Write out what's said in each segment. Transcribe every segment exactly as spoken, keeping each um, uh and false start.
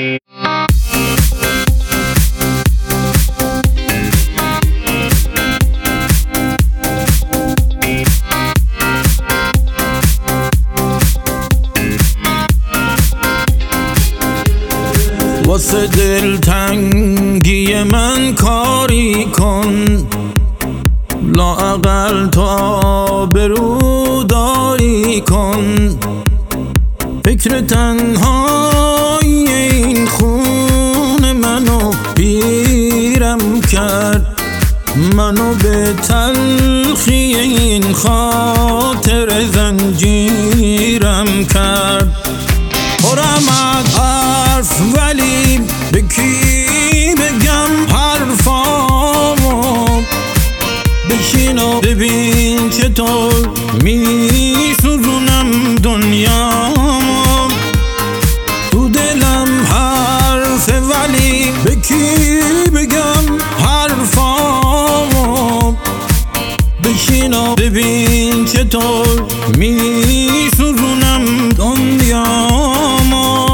واسه دلتنگی من کاری کن، لااقل تو آبروداری کن. فکر تنهای این خون منو پیرم کرد، منو به تلخی این خاطر زنجیرم کرد. پرم از حرف ولی به کی بگم حرفامو؟ بشین و ببین چطور میسوزونم دنیامو. تو دلم حرفه ولی به کی بگم حرفامو؟ بشین و ببین چطور میسوزونم دنیامو.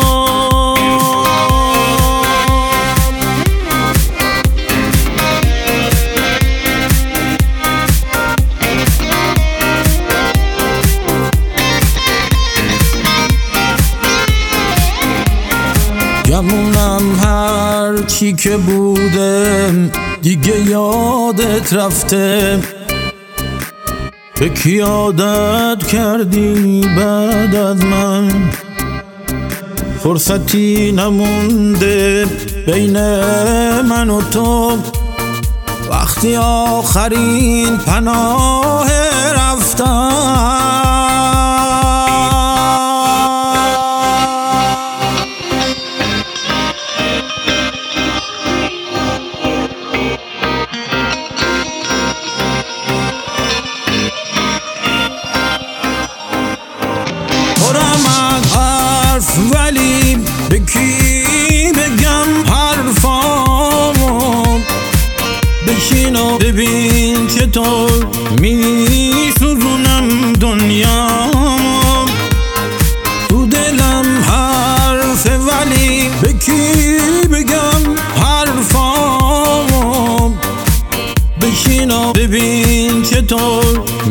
گمونم هر چی که بوده دیگه یادت رفته. به کی عادت کردی بعد از من؟ فرصتی نمونده بین من و تو، وقتی آخرین پناه رفتم. ولی به کی بگم حرفامو؟ بشین و ببین چطور میسوزونم دنیامو. تو دلم حرفه ولی به کی بگم حرفامو؟ بشین و ببین چطور